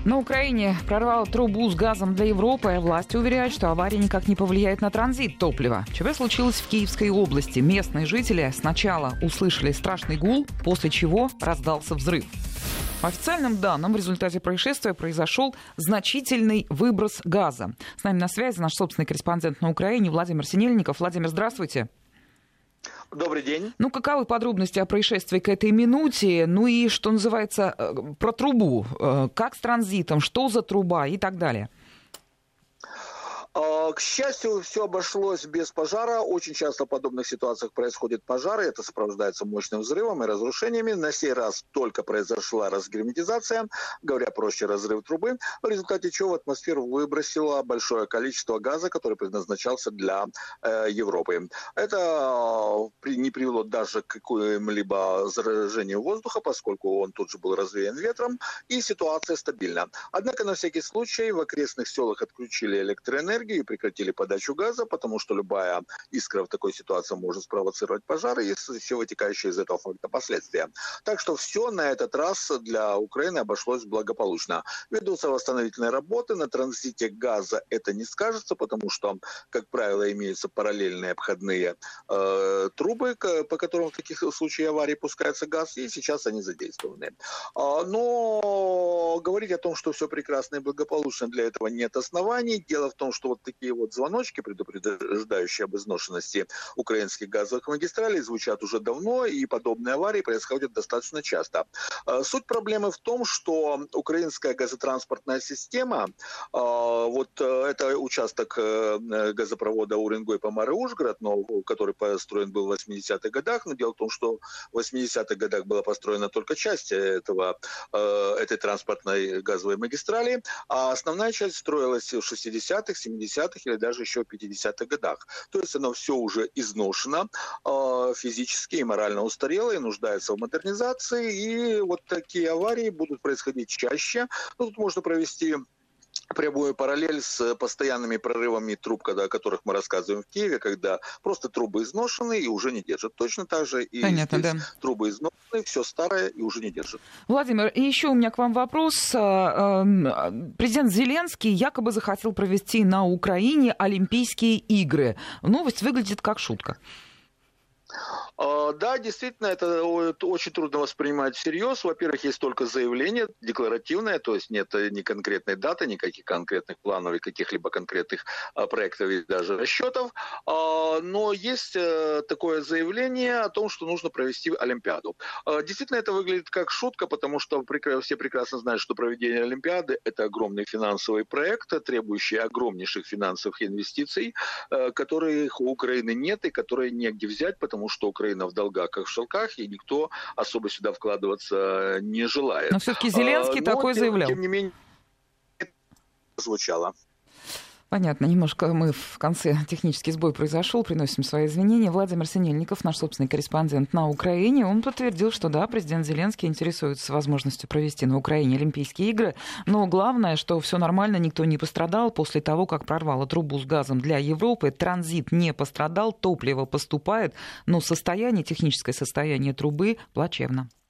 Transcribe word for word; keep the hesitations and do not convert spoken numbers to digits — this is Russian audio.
На Украине прорвало трубу с газом для Европы. Власти уверяют, что авария никак не повлияет на транзит топлива. ЧП случилось в Киевской области. Местные жители сначала услышали страшный гул, после чего раздался взрыв. По официальным данным, в результате происшествия произошел значительный выброс газа. С нами на связи наш собственный корреспондент на Украине Владимир Синельников. Владимир, здравствуйте. Добрый день. Ну, каковы подробности о происшествии к этой минуте? Ну и, что называется, про трубу. Как с транзитом, что за труба и так далее? К счастью, все обошлось без пожара. Очень часто в подобных ситуациях происходят пожары. Это сопровождается мощным взрывом и разрушениями. На сей раз только произошла разгерметизация, говоря проще, разрыв трубы, в результате чего в атмосферу выбросило большое количество газа, который предназначался для э, Европы. Это э, не привело даже к какому-либо заражению воздуха, поскольку он тут же был развеян ветром, и ситуация стабильна. Однако на всякий случай в окрестных селах отключили электроэнергию и прекратили подачу газа, потому что любая искра в такой ситуации может спровоцировать пожары и все вытекающие из этого факта последствия. Так что все на этот раз для Украины обошлось благополучно. Ведутся восстановительные работы, на транзите газа это не скажется, потому что, как правило, имеются параллельные обходные э, трубы, по которым в таких случаях аварии пускается газ, и сейчас они задействованы. А, но говорить о том, что все прекрасно и благополучно, для этого нет оснований. Дело в том, что вот такие вот звоночки, предупреждающие об изношенности украинских газовых магистралей, звучат уже давно, и подобные аварии происходят достаточно часто. Суть проблемы в том, что украинская газотранспортная система, вот это участок газопровода Уренгой-Помары-Ужгород, но, который построен был в восьмидесятых годах, но дело в том, что в восьмидесятых годах была построена только часть этого, этой транспортной газовой магистрали, а основная часть строилась в шестидесятых, семидесятых или даже еще в пятидесятых годах. То есть оно все уже изношено, физически и морально устарело и нуждается в модернизации. И вот такие аварии будут происходить чаще. Ну, тут можно провести прямую параллель с постоянными прорывами труб, когда, о которых мы рассказываем в Киеве, когда просто трубы изношены и уже не держат. Точно так же и Понятно, здесь да. Трубы изношены, все старое и уже не держит. Владимир, и еще у меня к вам вопрос. Президент Зеленский якобы захотел провести на Украине Олимпийские игры. Новость выглядит как шутка. Да, действительно, это очень трудно воспринимать всерьез. Во-первых, есть только заявление декларативное, то есть нет ни конкретной даты, никаких конкретных планов и каких-либо конкретных проектов и даже расчетов. Но есть такое заявление о том, что нужно провести Олимпиаду. Действительно, это выглядит как шутка, потому что все прекрасно знают, что проведение Олимпиады – это огромный финансовый проект, требующий огромнейших финансовых инвестиций, которых у Украины нет и которые негде взять, потому что Украина в долгах, как в шелках, и никто особо сюда вкладываться не желает. Но все-таки Зеленский а, такое тем, заявлял. Тем не менее, звучало. Понятно, немножко мы в конце технический сбой произошел, приносим свои извинения. Владимир Синельников, наш собственный корреспондент на Украине, он подтвердил, что да, президент Зеленский интересуется возможностью провести на Украине Олимпийские игры, но главное, что все нормально, никто не пострадал после того, как прорвало трубу с газом для Европы, транзит не пострадал, топливо поступает, но состояние, техническое состояние трубы плачевно.